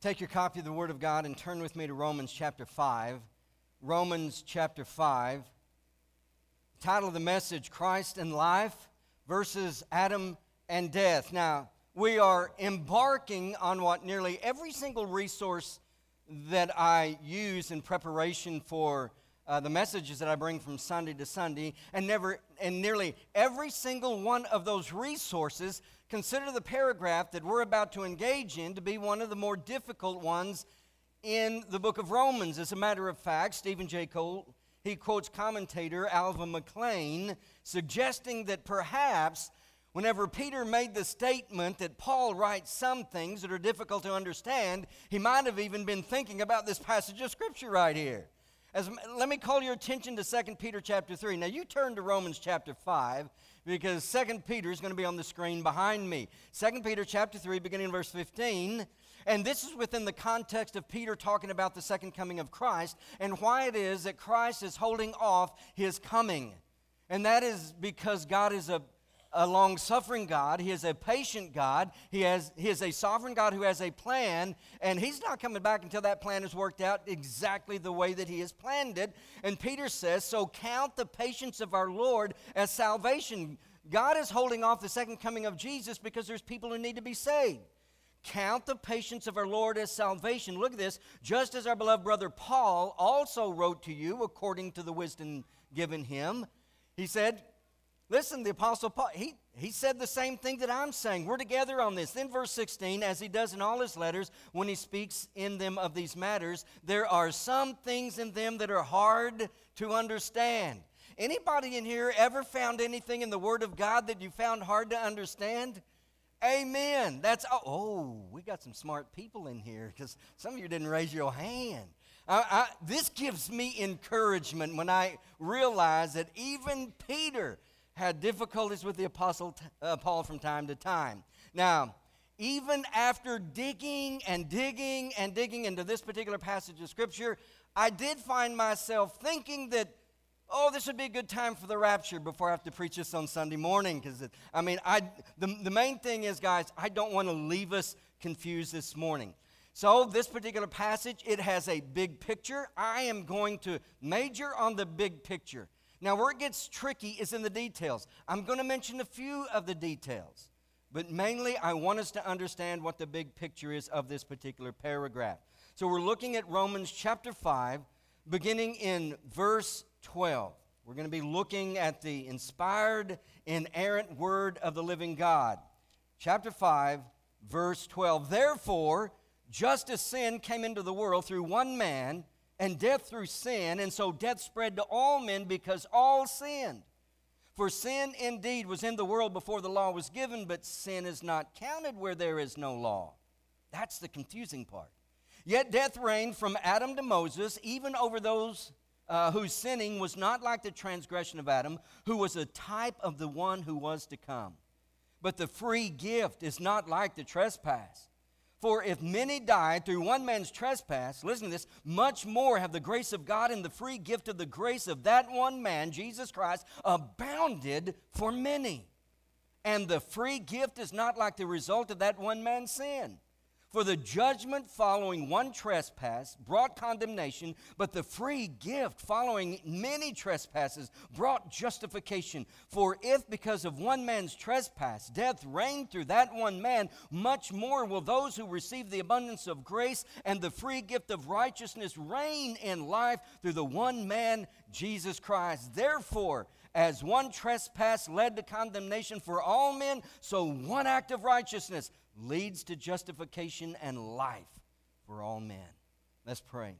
Take your copy of the Word of God and turn with me to Romans chapter 5. Romans chapter 5. The title of the message, Christ and Life versus Adam and Death. Now, we are embarking on what nearly every single resource that I use in preparation for the messages that I bring from Sunday to Sunday, and nearly every single one of those resources consider the paragraph that we're about to engage in to be one of the more difficult ones in the book of Romans. As a matter of fact, Stephen J. Cole, he quotes commentator Alva McLean, suggesting that perhaps whenever Peter made the statement that Paul writes some things that are difficult to understand, he might have even been thinking about this passage of Scripture right here. Let me call your attention to 2 Peter chapter 3. Now, you turn to Romans chapter 5 because 2 Peter is going to be on the screen behind me. 2 Peter chapter 3, beginning in verse 15. And this is within the context of Peter talking about the second coming of Christ and why it is that Christ is holding off his coming. And that is because God is a long-suffering God. He is a patient God. He is a sovereign God who has a plan, and he's not coming back until that plan is worked out exactly the way that he has planned it. And Peter says, so count the patience of our Lord as salvation. God is holding off the second coming of Jesus because there's people who need to be saved. Count the patience of our Lord as salvation. Look at this. Just as our beloved brother Paul also wrote to you according to the wisdom given him. He said, listen, the Apostle Paul, he said the same thing that I'm saying. We're together on this. Then verse 16, as he does in all his letters, when he speaks in them of these matters, there are some things in them that are hard to understand. Anybody in here ever found anything in the Word of God that you found hard to understand? Amen. We got some smart people in here because some of you didn't raise your hand. This gives me encouragement when I realize that even Peter had difficulties with the Apostle Paul from time to time. Now, even after digging into this particular passage of Scripture, I did find myself thinking that, this would be a good time for the rapture before I have to preach this on Sunday morning. Because, the main thing is, guys, I don't want to leave us confused this morning. So this particular passage, it has a big picture. I am going to major on the big picture. Now, where it gets tricky is in the details. I'm going to mention a few of the details, but mainly I want us to understand what the big picture is of this particular paragraph. So we're looking at Romans chapter 5, beginning in verse 12. We're going to be looking at the inspired, inerrant word of the living God. Chapter 5, verse 12. Therefore, just as sin came into the world through one man, and death through sin, and so death spread to all men because all sinned. For sin indeed was in the world before the law was given, but sin is not counted where there is no law. That's the confusing part. Yet death reigned from Adam to Moses, even over those whose sinning was not like the transgression of Adam, who was a type of the one who was to come. But the free gift is not like the trespass. For if many died through one man's trespass, listen to this, much more have the grace of God and the free gift of the grace of that one man, Jesus Christ, abounded for many. And the free gift is not like the result of that one man's sin. For the judgment following one trespass brought condemnation, but the free gift following many trespasses brought justification. For if because of one man's trespass death reigned through that one man, much more will those who receive the abundance of grace and the free gift of righteousness reign in life through the one man, Jesus Christ. Therefore, as one trespass led to condemnation for all men, so one act of righteousness leads to justification and life for all men. Let's pray.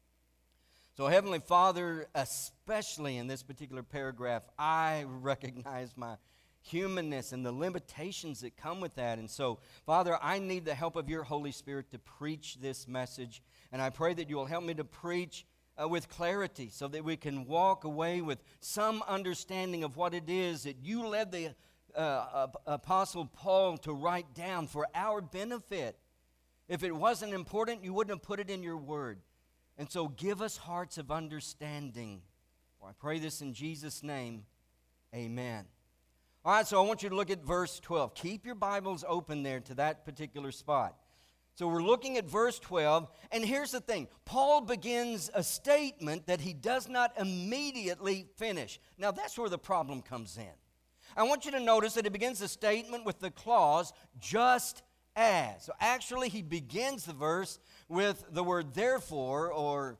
So, Heavenly Father, especially in this particular paragraph, I recognize my humanness and the limitations that come with that. And so, Father, I need the help of your Holy Spirit to preach this message. And I pray that you will help me to preach with clarity so that we can walk away with some understanding of what it is that you led the Apostle Paul to write down for our benefit. If it wasn't important, you wouldn't have put it in your word. And so give us hearts of understanding. For I pray this in Jesus' name, amen. All right, so I want you to look at verse 12. Keep your Bibles open there to that particular spot. So we're looking at verse 12, and here's the thing. Paul begins a statement that he does not immediately finish. Now that's where the problem comes in. I want you to notice that he begins the statement with the clause, just as. So actually he begins the verse with the word therefore, or,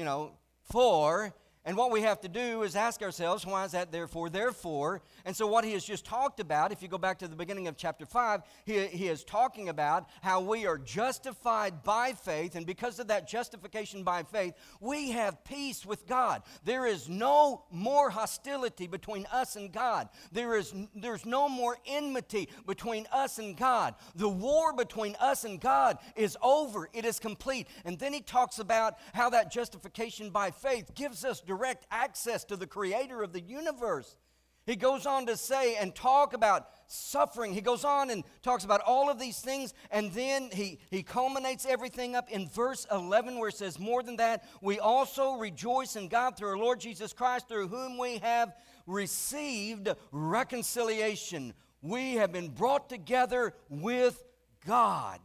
for. And what we have to do is ask ourselves, why is that therefore? Therefore. And so what he has just talked about, if you go back to the beginning of chapter 5, he is talking about how we are justified by faith. And because of that justification by faith, we have peace with God. There is no more hostility between us and God. There's no more enmity between us and God. The war between us and God is over. It is complete. And then he talks about how that justification by faith gives us direct access to the creator of the universe. He goes on to say and talk about suffering. He goes on and talks about all of these things, and then he culminates everything up in verse 11 where it says, more than that, we also rejoice in God through our Lord Jesus Christ, through whom we have received reconciliation. We have been brought together with God.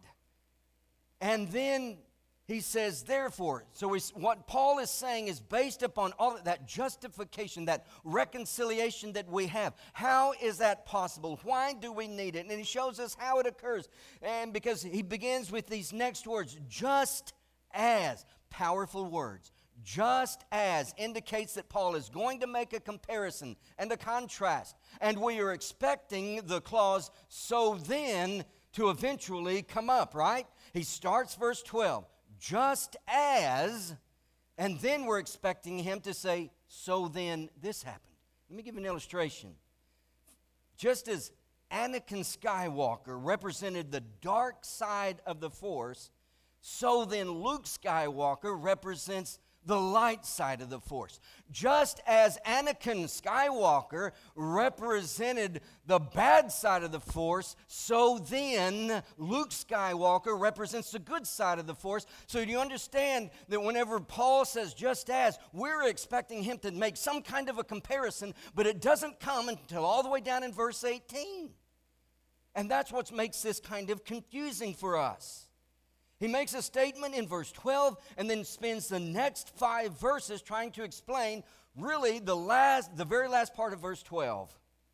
And then he says, therefore, so what Paul is saying is based upon all of that justification, that reconciliation that we have. How is that possible? Why do we need it? And he shows us how it occurs. And because he begins with these next words, just as, powerful words. Just as indicates that Paul is going to make a comparison and a contrast. And we are expecting the clause, so then, to eventually come up, right? He starts verse 12. Just as, and then we're expecting him to say, so then this happened. Let me give you an illustration. Just as Anakin Skywalker represented the dark side of the Force, so then Luke Skywalker represents the light side of the Force. Just as Anakin Skywalker represented the bad side of the Force, so then Luke Skywalker represents the good side of the Force. So do you understand that whenever Paul says just as, we're expecting him to make some kind of a comparison, but it doesn't come until all the way down in verse 18. And that's what makes this kind of confusing for us. He makes a statement in verse 12 and then spends the next 5 verses trying to explain really the very last part of verse 12.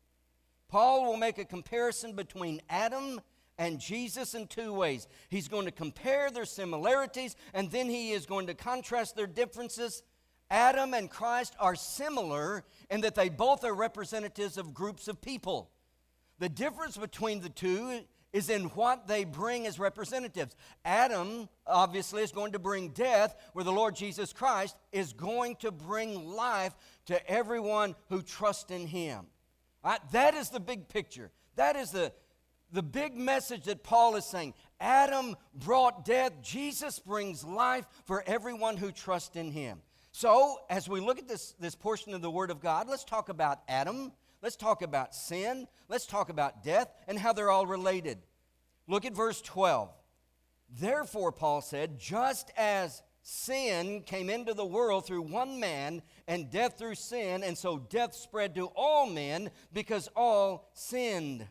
Paul will make a comparison between Adam and Jesus in 2 ways. He's going to compare their similarities, and then he is going to contrast their differences. Adam and Christ are similar in that they both are representatives of groups of people. The difference between the two is in what they bring as representatives. Adam, obviously, is going to bring death, where the Lord Jesus Christ is going to bring life to everyone who trusts in him. Right? That is the big picture. That is the big message that Paul is saying. Adam brought death. Jesus brings life for everyone who trusts in him. So, as we look at this portion of the Word of God, let's talk about Adam. Let's talk about sin. Let's talk about death and how they're all related. Look at verse 12. Therefore, Paul said, just as sin came into the world through one man, and death through sin, and so death spread to all men because all sinned.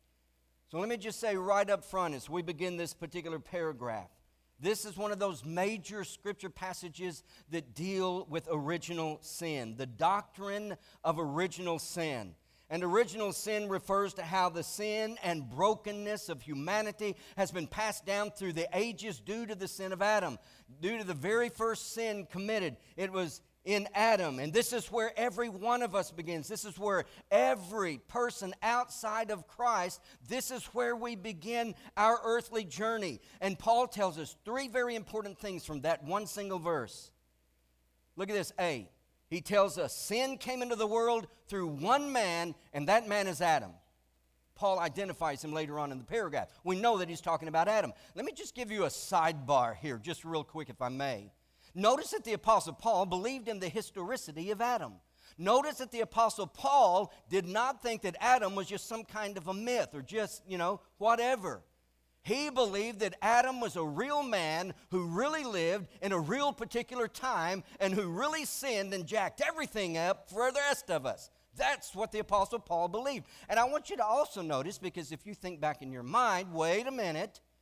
So let me just say right up front as we begin this particular paragraph, this is one of those major scripture passages that deal with original sin, the doctrine of original sin. And original sin refers to how the sin and brokenness of humanity has been passed down through the ages due to the sin of Adam, due to the very first sin committed. It was in Adam, and this is where every one of us begins. This is where every person outside of Christ, this is where we begin our earthly journey. And Paul tells us 3 very important things from that one single verse. Look at this, A. He tells us sin came into the world through one man, and that man is Adam. Paul identifies him later on in the paragraph. We know that he's talking about Adam. Let me just give you a sidebar here, just real quick if I may. Notice that the Apostle Paul believed in the historicity of Adam. Notice that the Apostle Paul did not think that Adam was just some kind of a myth or just, whatever. He believed that Adam was a real man who really lived in a real particular time and who really sinned and jacked everything up for the rest of us. That's what the Apostle Paul believed. And I want you to also notice, because if you think back in your mind, wait a minute,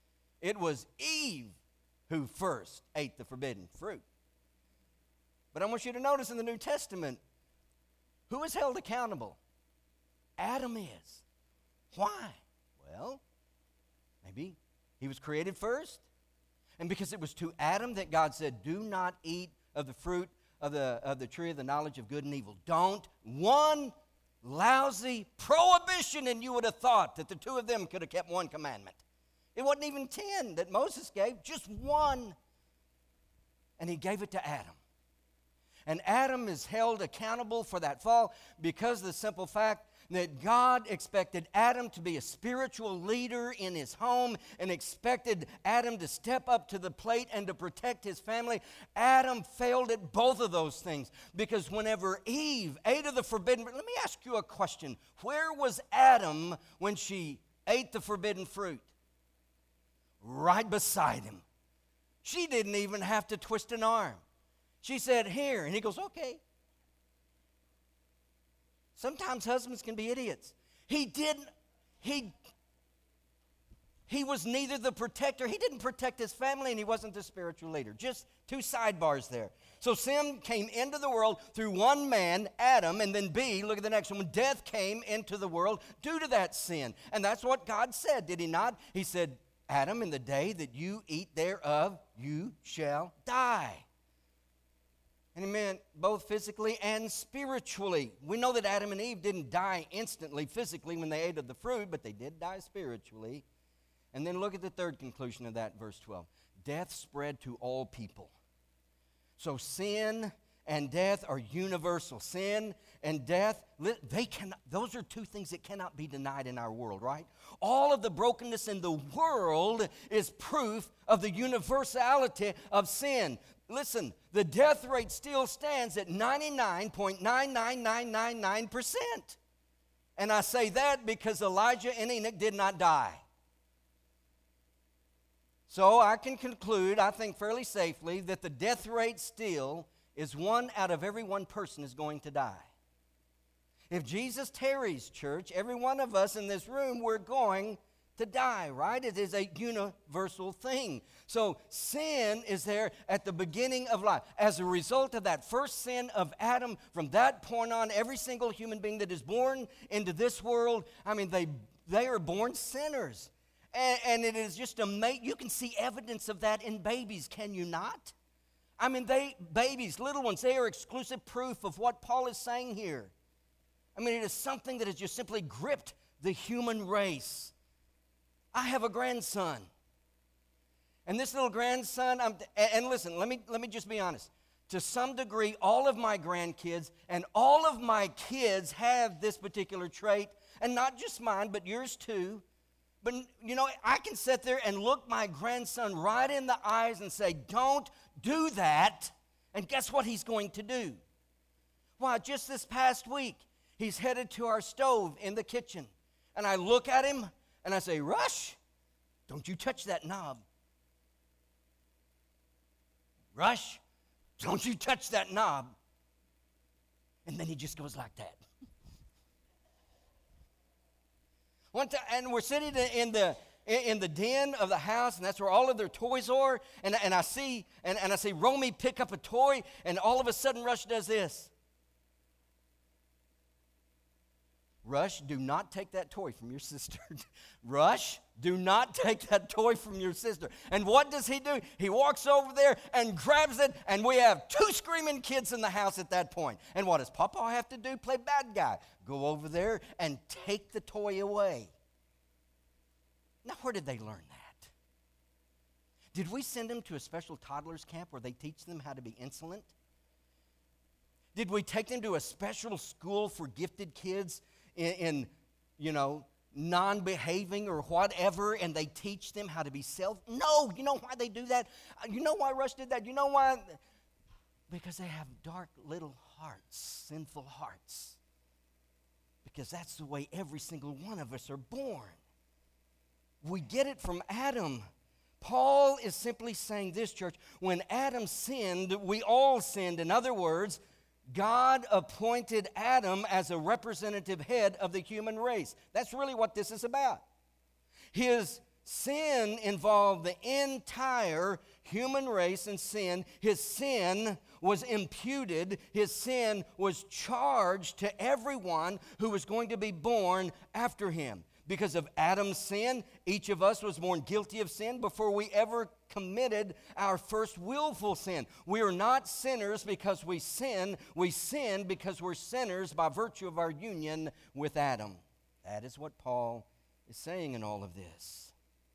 It was Eve who first ate the forbidden fruit. But I want you to notice in the New Testament, who is held accountable? Adam is. Why? Well, maybe he was created first. And because it was to Adam that God said, do not eat of the fruit of the tree of the knowledge of good and evil. Don't. One lousy prohibition, and you would have thought that the two of them could have kept one commandment. It wasn't even 10 that Moses gave, just one. And he gave it to Adam. And Adam is held accountable for that fall because of the simple fact that God expected Adam to be a spiritual leader in his home and expected Adam to step up to the plate and to protect his family. Adam failed at both of those things because whenever Eve ate of the forbidden fruit, let me ask you a question. Where was Adam when she ate the forbidden fruit? Right beside him. She didn't even have to twist an arm. She said, here. And he goes, okay. Sometimes husbands can be idiots. He was neither the protector. He didn't protect his family, and he wasn't the spiritual leader. Just two sidebars there. So sin came into the world through one man, Adam, and then B, look at the next one. Death came into the world due to that sin. And that's what God said, did he not? He said, Adam, in the day that you eat thereof, you shall die. And he meant both physically and spiritually. We know that Adam and Eve didn't die instantly physically when they ate of the fruit, but they did die spiritually. And then look at the third conclusion of that, verse 12. Death spread to all people. So sin and death are universal. Sin and death, those are two things that cannot be denied in our world, right? All of the brokenness in the world is proof of the universality of sin. Listen, the death rate still stands at 99.99999%. And I say that because Elijah and Enoch did not die. So I can conclude, I think fairly safely, that the death rate still is 1 out of every one person is going to die. If Jesus tarries, church, every one of us in this room, we're going to die, right? It is a universal thing. So sin is there at the beginning of life. As a result of that first sin of Adam, from that point on, every single human being that is born into this world, I mean, they are born sinners. And it is just amazing. You can see evidence of that in babies, can you not? I mean, babies, little ones, they are exclusive proof of what Paul is saying here. I mean, it is something that has just simply gripped the human race. I have a grandson. And this little grandson, and listen, let me just be honest. To some degree, all of my grandkids and all of my kids have this particular trait. And not just mine, but yours too. But, you know, I can sit there and look my grandson right in the eyes and say, don't do that. And guess what he's going to do? Why, just this past week, he's headed to our stove in the kitchen. And I look at him and I say, Rush, don't you touch that knob. Rush, don't you touch that knob. And then he just goes like that. One time, and we're sitting in the den of the house, and that's where all of their toys are. And I see Romy pick up a toy, and all of a sudden Rush does this. Rush, do not take that toy from your sister. Rush, do not take that toy from your sister. And what does he do? He walks over there and grabs it, and we have 2 screaming kids in the house at that point. And what does Papa have to do? Play bad guy. Go over there and take the toy away. Now, where did they learn that? Did we send them to a special toddlers camp where they teach them how to be insolent? Did we take them to a special school for gifted kids in non-behaving or whatever, and they teach them how to be No, you know why they do that? You know why Rush did that? You know why? Because they have dark little hearts, sinful hearts. Because that's the way every single one of us are born. We get it from Adam. Paul is simply saying this, church. When Adam sinned, we all sinned. In other words, God appointed Adam as a representative head of the human race. That's really what this is about. His sin involved the entire human race and sin. His sin was imputed. His sin was charged to everyone who was going to be born after him. Because of Adam's sin, each of us was born guilty of sin before we ever committed our first willful sin. We are not sinners because we sin. We sin because we're sinners by virtue of our union with Adam. That is what Paul is saying in all of this.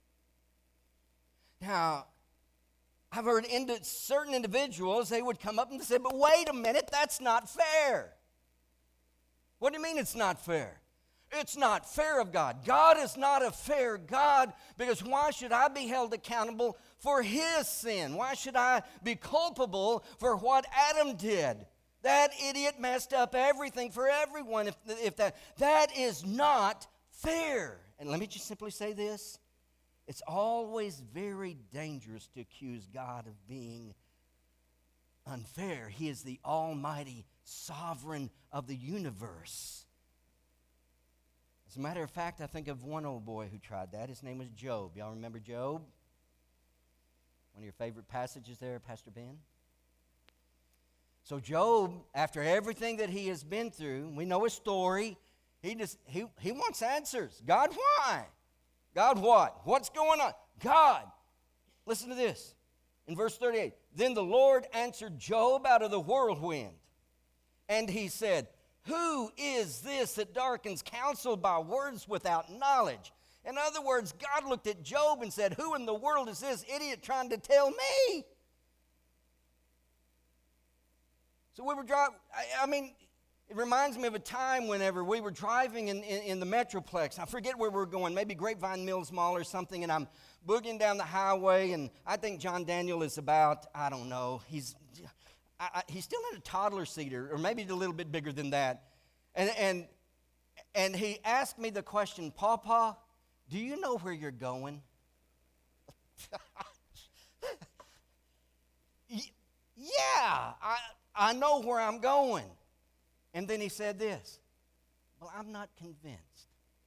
Now, I've heard certain individuals, they would come up and say, but wait a minute, that's not fair. What do you mean it's not fair? It's not fair of God. God is not a fair God, because why should I be held accountable for his sin? Why should I be culpable for what Adam did? That idiot messed up everything for everyone. If that is not fair. And let me just simply say this. It's always very dangerous to accuse God of being unfair. He is the almighty sovereign of the universe. As a matter of fact, I think of one old boy who tried that. His name was Job. Y'all remember Job? One of your favorite passages there, Pastor Ben? So Job, after everything that he has been through, we know his story, he wants answers. God, why? God, what? What's going on? God, listen to this. In verse 38, then the Lord answered Job out of the whirlwind, and he said, who is this that darkens counsel by words without knowledge? In other words, God looked at Job and said, who in the world is this idiot trying to tell me? So we were driving, it reminds me of a time whenever we were driving in the Metroplex. I forget where we were going, maybe Grapevine Mills Mall or something, and I'm boogieing down the highway, and I think John Daniel is about, I don't know, he's still in a toddler seat, or maybe a little bit bigger than that. And he asked me the question, Pawpaw, do you know where you're going? Yeah, I know where I'm going. And then he said this, well, I'm not convinced.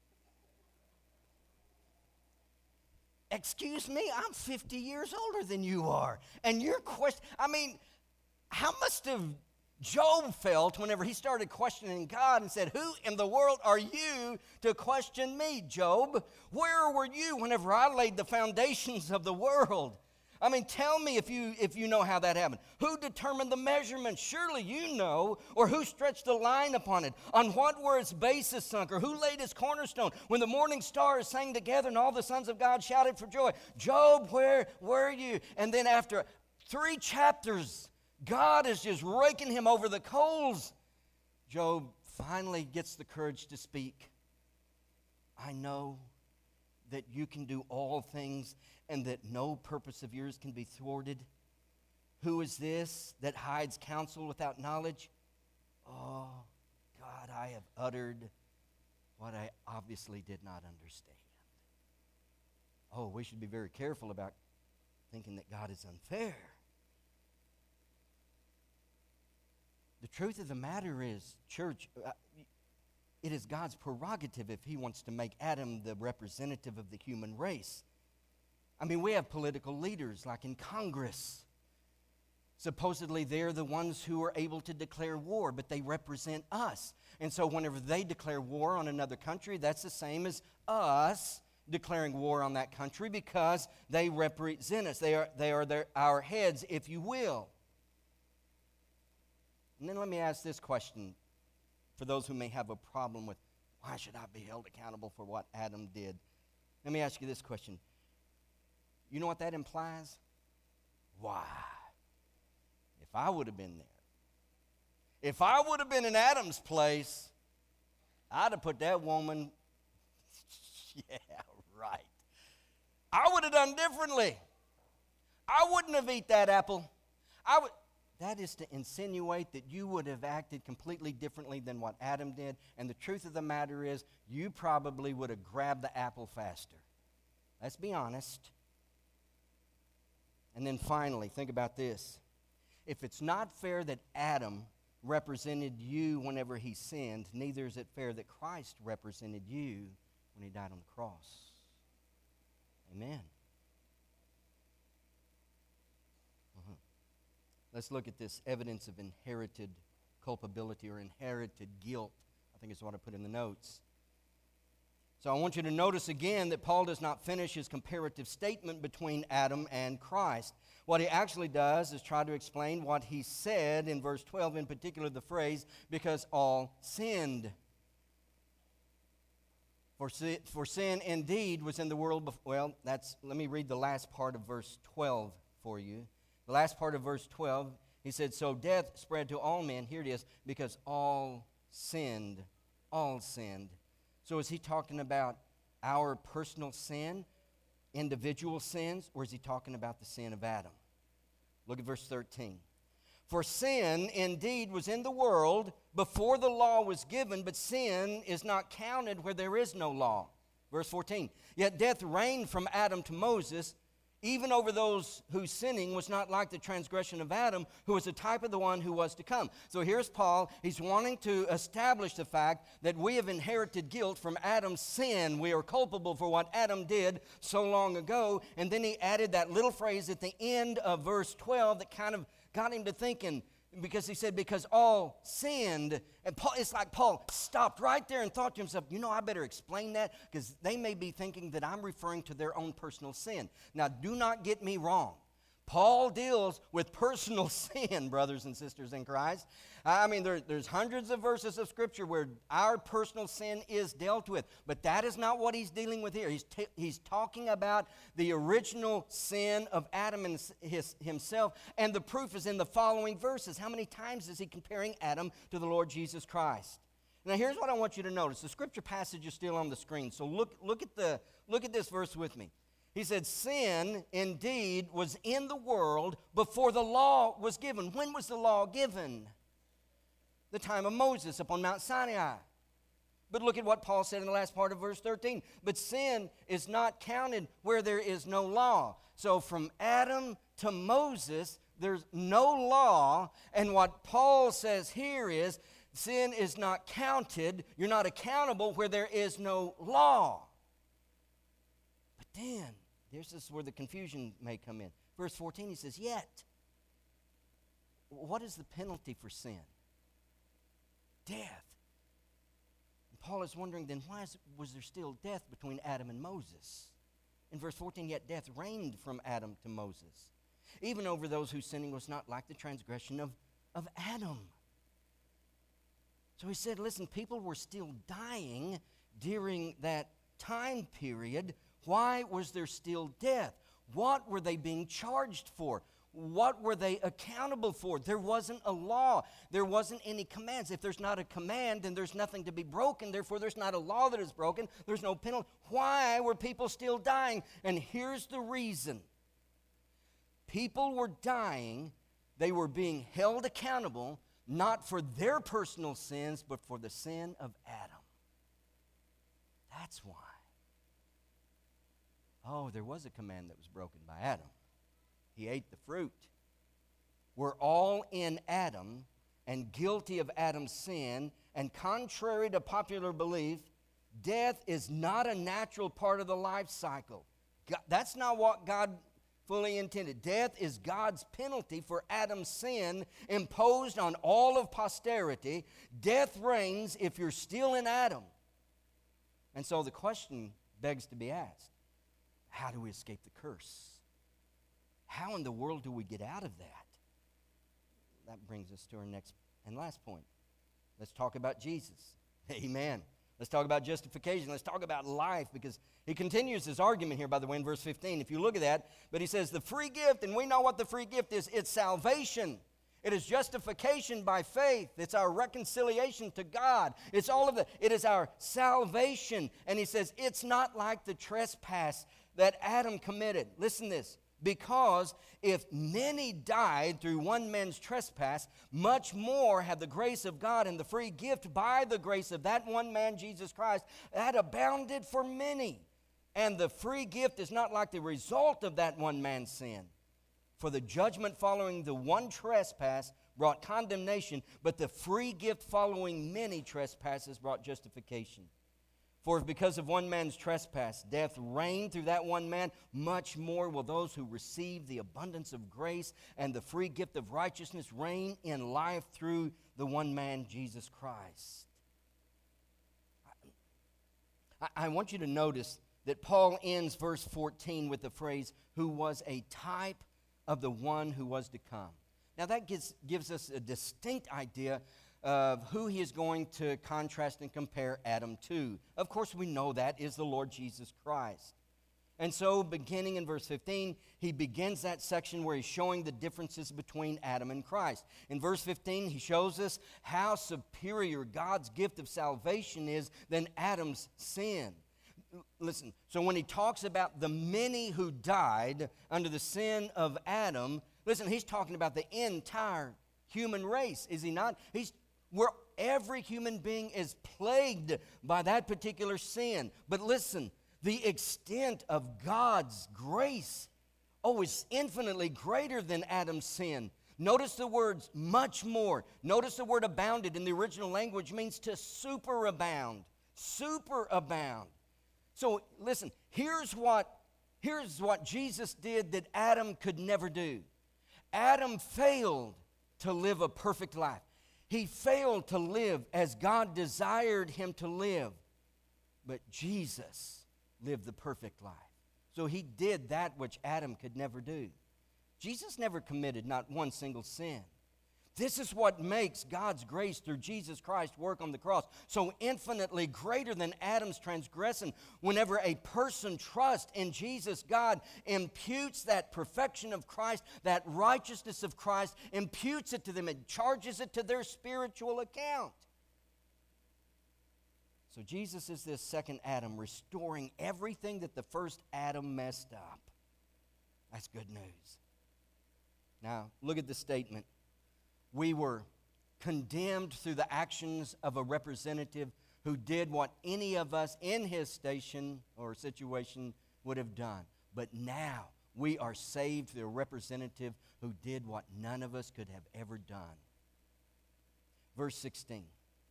Excuse me, I'm 50 years older than you are. And your question, how must have Job felt whenever he started questioning God and said, who in the world are you to question me, Job? Where were you whenever I laid the foundations of the world? Tell me if you know how that happened. Who determined the measurement? Surely you know. Or who stretched the line upon it? On what were its bases sunk? Or who laid its cornerstone? When the morning stars sang together and all the sons of God shouted for joy. Job, where were you? And then after 3 chapters, God is just raking him over the coals. Job finally gets the courage to speak. I know that you can do all things and that no purpose of yours can be thwarted. Who is this that hides counsel without knowledge? Oh, God, I have uttered what I obviously did not understand. Oh, we should be very careful about thinking that God is unfair. The truth of the matter is, church, it is God's prerogative if he wants to make Adam the representative of the human race. We have political leaders like in Congress. Supposedly they're the ones who are able to declare war, but they represent us. And so whenever they declare war on another country, that's the same as us declaring war on that country, because they represent us. They are our heads, if you will. And then let me ask this question for those who may have a problem with, why should I be held accountable for what Adam did? Let me ask you this question. You know what that implies? Why? If I would have been there, if I would have been in Adam's place, I'd have put that woman, yeah, right. I would have done differently. I wouldn't have eaten that apple. That is to insinuate that you would have acted completely differently than what Adam did. And the truth of the matter is, you probably would have grabbed the apple faster. Let's be honest. And then finally, think about this. If it's not fair that Adam represented you whenever he sinned, neither is it fair that Christ represented you when he died on the cross. Amen. Let's look at this evidence of inherited culpability or inherited guilt. I think is what I put in the notes. So I want you to notice again that Paul does not finish his comparative statement between Adam and Christ. What he actually does is try to explain what he said in verse 12, in particular the phrase, because all sinned. For sin indeed was in the world let me read the last part of verse 12 for you. The last part of verse 12, he said, so death spread to all men, here it is, because all sinned. All sinned. So is he talking about our personal sin, individual sins, or is he talking about the sin of Adam? Look at verse 13. For sin indeed was in the world before the law was given, but sin is not counted where there is no law. Verse 14. Yet death reigned from Adam to Moses, even over those whose sinning was not like the transgression of Adam, who was a type of the one who was to come. So here's Paul. He's wanting to establish the fact that we have inherited guilt from Adam's sin. We are culpable for what Adam did so long ago. And then he added that little phrase at the end of verse 12 that kind of got him to thinking, because he said, because all sinned. And Paul, it's like Paul stopped right there and thought to himself, I better explain that, because they may be thinking that I'm referring to their own personal sin. Now, do not get me wrong. Paul deals with personal sin, brothers and sisters in Christ. I mean, there's hundreds of verses of Scripture where our personal sin is dealt with. But that is not what he's dealing with here. He's talking about the original sin of Adam and himself. And the proof is in the following verses. How many times is he comparing Adam to the Lord Jesus Christ? Now, here's what I want you to notice. The Scripture passage is still on the screen. So look at this verse with me. He said, sin indeed was in the world before the law was given. When was the law given? The time of Moses upon Mount Sinai. But look at what Paul said in the last part of verse 13. But sin is not counted where there is no law. So from Adam to Moses, there's no law. And what Paul says here is, sin is not counted. You're not accountable where there is no law. But then, this is where the confusion may come in. Verse 14, he says, yet. What is the penalty for sin? Death. And Paul is wondering then, why was there still death between Adam and Moses? In verse 14, yet death reigned from Adam to Moses, even over those whose sinning was not like the transgression of Adam. So he said, listen, people were still dying during that time period. Why was there still death? What were they being charged for? What were they accountable for? There wasn't a law. There wasn't any commands. If there's not a command, then there's nothing to be broken. Therefore, there's not a law that is broken. There's no penalty. Why were people still dying? And here's the reason. People were dying. They were being held accountable, not for their personal sins, but for the sin of Adam. That's why. Oh, there was a command that was broken by Adam. He ate the fruit. We're all in Adam and guilty of Adam's sin, and contrary to popular belief, death is not a natural part of the life cycle. That's not what God fully intended. Death is God's penalty for Adam's sin imposed on all of posterity. Death reigns if you're still in Adam. And so the question begs to be asked. How do we escape the curse? How in the world do we get out of that? That brings us to our next and last point. Let's talk about Jesus. Amen. Let's talk about justification. Let's talk about life, because he continues his argument here, by the way, in verse 15. If you look at that, but he says the free gift, and we know what the free gift is. It's salvation. It is justification by faith. It's our reconciliation to God. It's all of that. It is our salvation. And he says it's not like the trespass that Adam committed. Listen to this. Because if many died through one man's trespass, much more have the grace of God and the free gift by the grace of that one man, Jesus Christ, that abounded for many. And the free gift is not like the result of that one man's sin. For the judgment following the one trespass brought condemnation, but the free gift following many trespasses brought justification. For if because of one man's trespass death reigned through that one man, much more will those who receive the abundance of grace and the free gift of righteousness reign in life through the one man, Jesus Christ. I want you to notice that Paul ends verse 14 with the phrase, who was a type of the one who was to come. Now that gives us a distinct idea of who he is going to contrast and compare Adam to. Of course, we know that is the Lord Jesus Christ. And so, beginning in verse 15, he begins that section where he's showing the differences between Adam and Christ. In verse 15, he shows us how superior God's gift of salvation is than Adam's sin. Listen, so when he talks about the many who died under the sin of Adam, listen, he's talking about the entire human race, is he not? Where every human being is plagued by that particular sin. But listen, the extent of God's grace, is infinitely greater than Adam's sin. Notice the words much more. Notice the word abounded in the original language means to superabound. Superabound. So listen, here's what Jesus did that Adam could never do. Adam failed to live a perfect life. He failed to live as God desired him to live. But Jesus lived the perfect life. So he did that which Adam could never do. Jesus never committed not one single sin. This is what makes God's grace through Jesus Christ work on the cross so infinitely greater than Adam's transgression. Whenever a person trusts in Jesus, God imputes that perfection of Christ, that righteousness of Christ, imputes it to them and charges it to their spiritual account. So Jesus is this second Adam, restoring everything that the first Adam messed up. That's good news. Now, look at the statement. We were condemned through the actions of a representative who did what any of us in his station or situation would have done. But now we are saved through a representative who did what none of us could have ever done. Verse 16.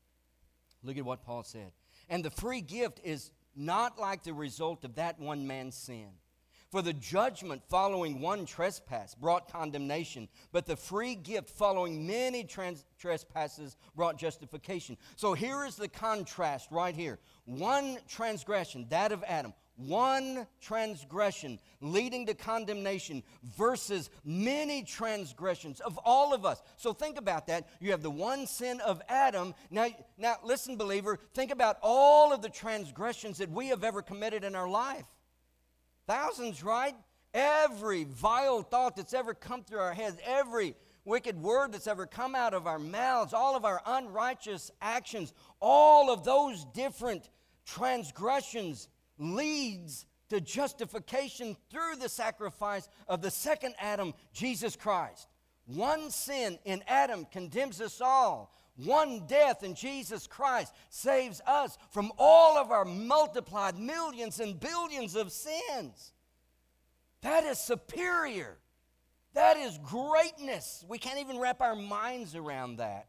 Look at what Paul said. And the free gift is not like the result of that one man's sin. For the judgment following one trespass brought condemnation, but the free gift following many trespasses brought justification. So here is the contrast right here. One transgression, that of Adam, one transgression leading to condemnation versus many transgressions of all of us. So think about that. You have the one sin of Adam. Now listen, believer, think about all of the transgressions that we have ever committed in our life. Thousands, right? Every vile thought that's ever come through our heads, every wicked word that's ever come out of our mouths, all of our unrighteous actions, all of those different transgressions leads to justification through the sacrifice of the second Adam, Jesus Christ. One sin in Adam condemns us all. One death in Jesus Christ saves us from all of our multiplied millions and billions of sins. That is superior. That is greatness. We can't even wrap our minds around that.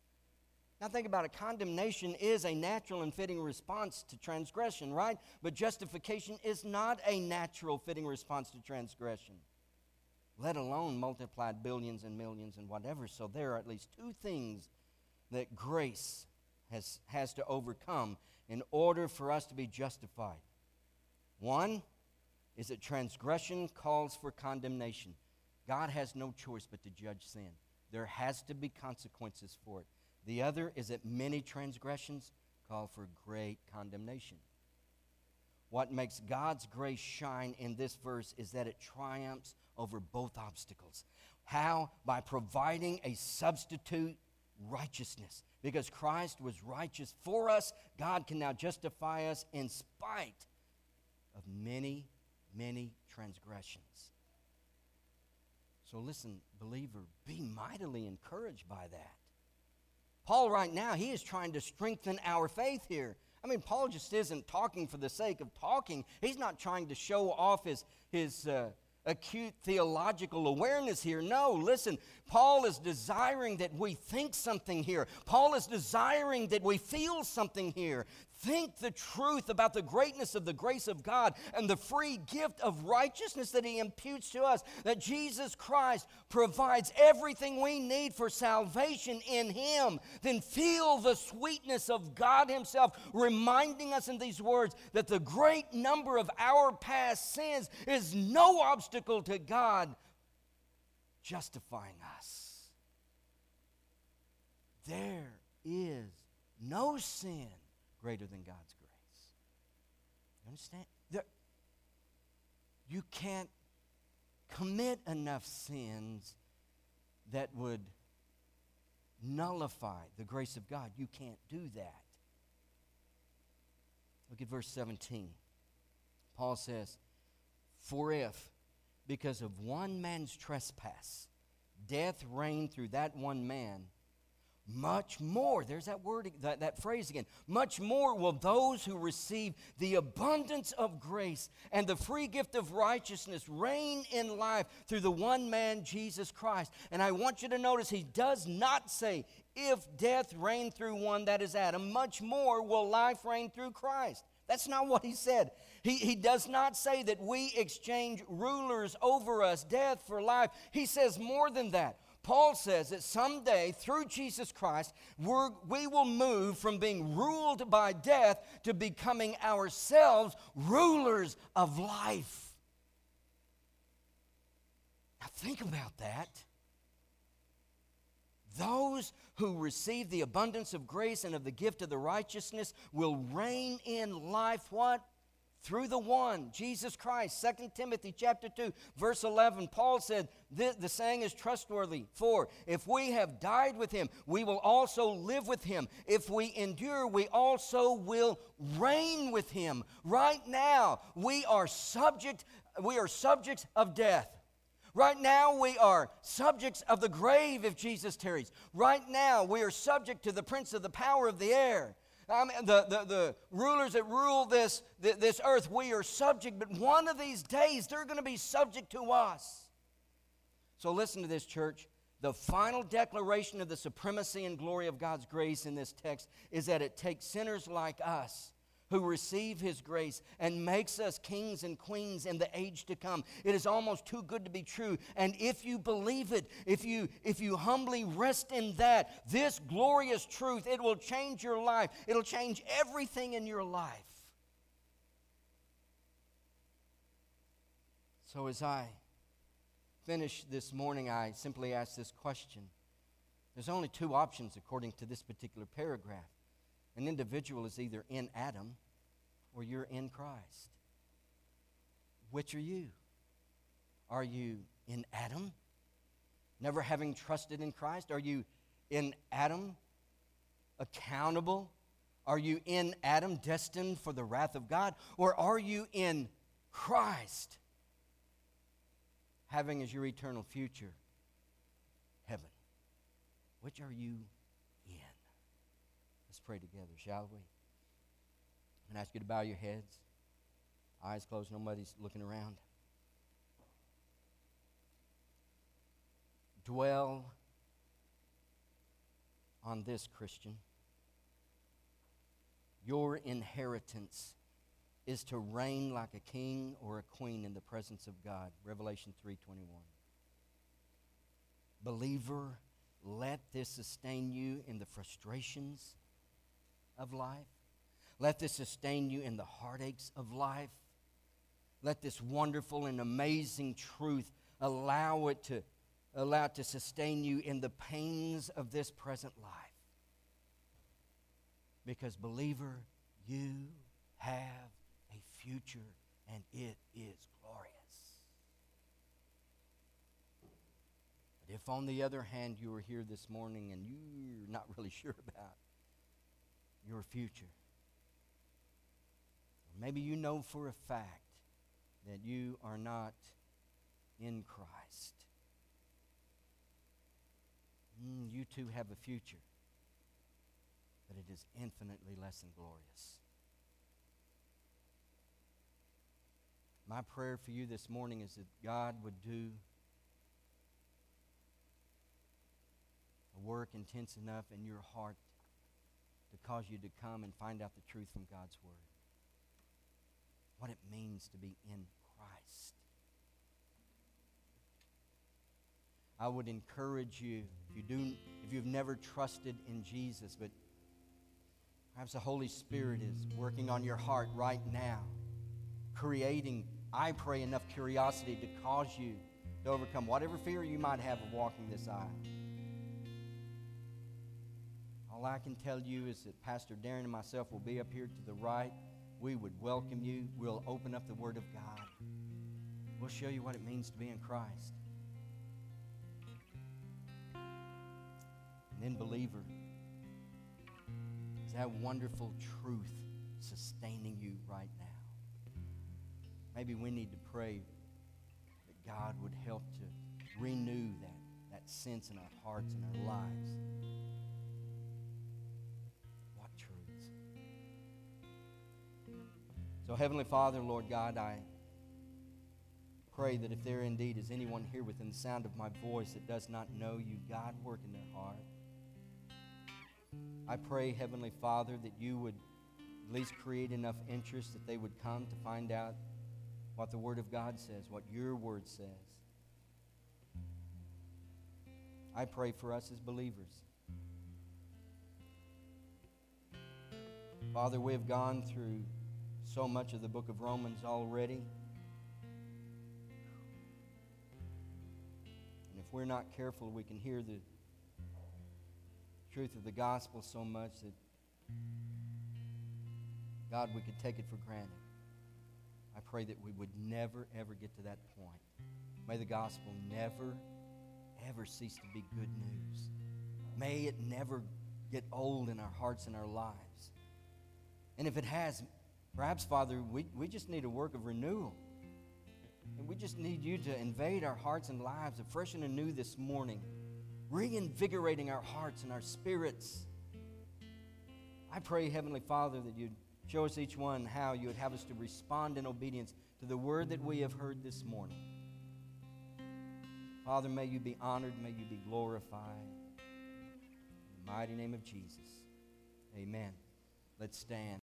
Now think about it. Condemnation is a natural and fitting response to transgression, right? But justification is not a natural fitting response to transgression, let alone multiplied billions and millions and whatever. So there are at least two things that grace has to overcome in order for us to be justified. One is that transgression calls for condemnation. God has no choice but to judge sin. There has to be consequences for it. The other is that many transgressions call for great condemnation. What makes God's grace shine in this verse is that it triumphs over both obstacles. How? By providing a substitute righteousness. Because Christ was righteous for us, God can now justify us in spite of many, many transgressions. So listen, believer, be mightily encouraged by that. Paul right now, he is trying to strengthen our faith here. I mean, Paul just isn't talking for the sake of talking. He's not trying to show off his acute theological awareness here. No, listen, Paul is desiring that we think something here. Paul is desiring that we feel something here. think the truth about the greatness of the grace of God and the free gift of righteousness that He imputes to us, that Jesus Christ provides everything we need for salvation in Him, then feel the sweetness of God Himself reminding us in these words that the great number of our past sins is no obstacle to God justifying us. There is no sin greater than God's grace. You understand? You can't commit enough sins that would nullify the grace of God. You can't do that. Look at verse 17. Paul says, "For if, because of one man's trespass, death reigned through that one man, much more," there's that word, that phrase again, "much more will those who receive the abundance of grace and the free gift of righteousness reign in life through the one man, Jesus Christ." And I want you to notice he does not say, if death reigned through one, that is Adam, much more will life reign through Christ. That's not what he said. He does not say that we exchange rulers over us, death for life. He says more than that. Paul says that someday, through Jesus Christ, we will move from being ruled by death to becoming ourselves rulers of life. Now think about that. Those who receive the abundance of grace and of the gift of the righteousness will reign in life, what? Through the one, Jesus Christ. 2 Timothy chapter 2, verse 11, Paul said, the saying is trustworthy. For if we have died with Him, we will also live with Him. If we endure, we also will reign with Him. Right now, we are subjects of death. Right now, we are subjects of the grave if Jesus tarries. Right now, we are subject to the prince of the power of the air. The rulers that rule this earth, we are subject, but one of these days they're going to be subject to us. So listen to this, church. The final declaration of the supremacy and glory of God's grace in this text is that it takes sinners like us who receive His grace and makes us kings and queens in the age to come. It is almost too good to be true. And if you believe it, if you humbly rest in that, this glorious truth, it will change your life. It'll change everything in your life. So as I finish this morning, I simply ask this question. There's only two options according to this particular paragraph. An individual is either in Adam or you're in Christ. Which are you? Are you in Adam, never having trusted in Christ? Are you in Adam, accountable? Are you in Adam, destined for the wrath of God? Or are you in Christ, having as your eternal future heaven? Which are you in? Let's pray together, shall we? I'm going to ask you to bow your heads. Eyes closed, nobody's looking around. Dwell on this, Christian. Your inheritance is to reign like a king or a queen in the presence of God. Revelation 3:21. Believer, let this sustain you in the frustrations of life. Let this sustain you in the heartaches of life. Let this wonderful and amazing truth allow it to sustain you in the pains of this present life. Because, believer, you have a future, and it is glorious. But if, on the other hand, you are here this morning and you're not really sure about your future, or maybe you know for a fact that you are not in Christ, you too have a future, but it is infinitely less than glorious. My prayer for you this morning is that God would do a work intense enough in your heart to cause you to come and find out the truth from God's Word. What it means to be in Christ. I would encourage you, if you've never trusted in Jesus, but perhaps the Holy Spirit is working on your heart right now, creating, I pray, enough curiosity to cause you to overcome whatever fear you might have of walking this aisle. All I can tell you is that Pastor Darren and myself will be up here to the right. We would welcome you. We'll open up the Word of God. We'll show you what it means to be in Christ. And then, believer, is that wonderful truth sustaining you right now? Maybe we need to pray that God would help to renew that sense in our hearts and our lives. What truths? So, Heavenly Father, Lord God, I pray that if there indeed is anyone here within the sound of my voice that does not know you, God, work in their heart. I pray, Heavenly Father, that you would at least create enough interest that they would come to find out what the Word of God says, what your Word says. I pray for us as believers. Father, we have gone through so much of the book of Romans already. And if we're not careful, we can hear the truth of the gospel so much that, God, we could take it for granted. I pray that we would never, ever get to that point. May the gospel never, ever cease to be good news. May it never get old in our hearts and our lives. And if it has, perhaps, Father, we just need a work of renewal. And we just need you to invade our hearts and lives afresh and anew this morning, reinvigorating our hearts and our spirits. I pray, Heavenly Father, that you'd show us each one how you would have us to respond in obedience to the word that we have heard this morning. Father, may you be honored, may you be glorified. In the mighty name of Jesus, amen. Let's stand.